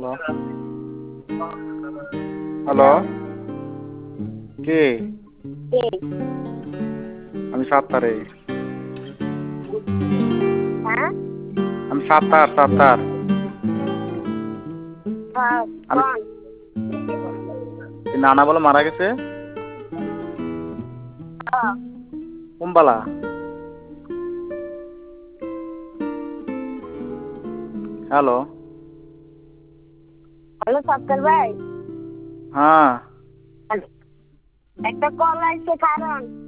Hello hello কে? কে? আমি সাত্তারে। হ্যাঁ? আমি সাত্তার। আমি কোন? নানা বলে মারা গেছে কুম্বালা। হ্যালো হ্যালো সত্তর ভাই, হ্যাঁ একটা কল আসছে কারণ